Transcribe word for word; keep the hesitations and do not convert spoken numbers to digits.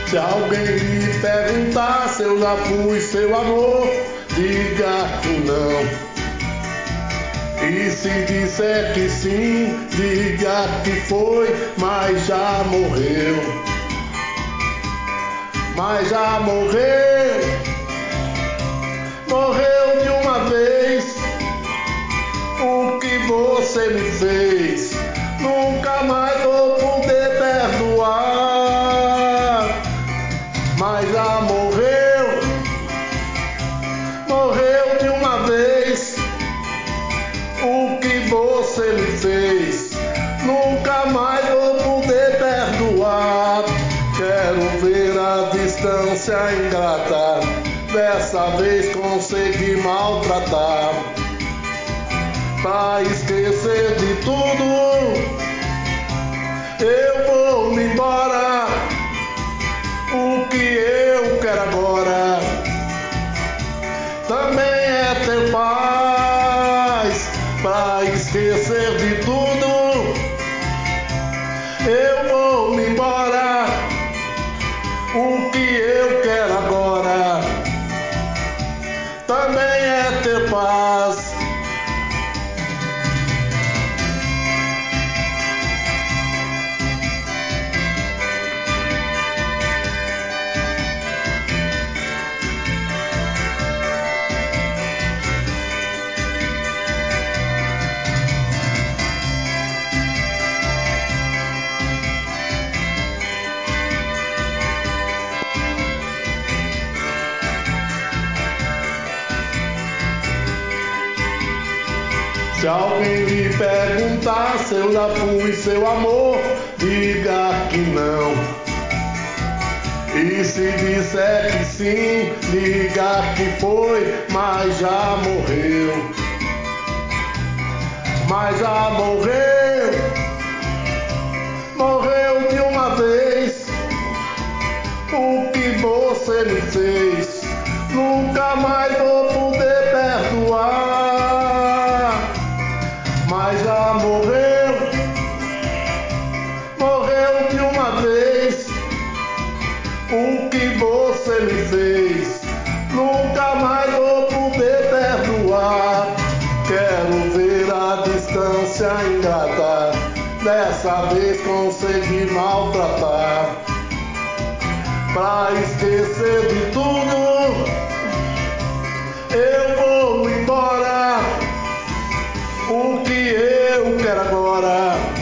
Se alguém lhe perguntar se eu já fui seu amor, diga que não. E se disser que sim, diga que foi, mas já morreu. Mas já morreu. Morreu de uma vez. O que você me fez, nunca mais vou poder perdoar. Mas já morreu. Morreu de uma vez. O que você me fez, nunca mais vou poder perdoar. Quero ver a distância ingrata, dessa vez consegui maltratar. Pra esquecer de tudo, eu vou me embora. O que eu quero agora também é ter paz. Pra esquecer de tudo, eu vou me embora. O que eu quero agora também é ter paz. Se alguém lhe perguntar se eu já fui seu amor, diga que não. E se disser que sim, diga que foi, mas já morreu. Mas já morreu. Morreu de uma vez. O que você me fez, nunca mais vou poder perdoar. Mas já morreu, morreu de uma vez. O que você me fez, nunca mais vou poder perdoar. Quero ver a distância ingrata, dessa vez consegui maltratar. Pra esquecer de tudo, eu vou embora. O que eu quero agora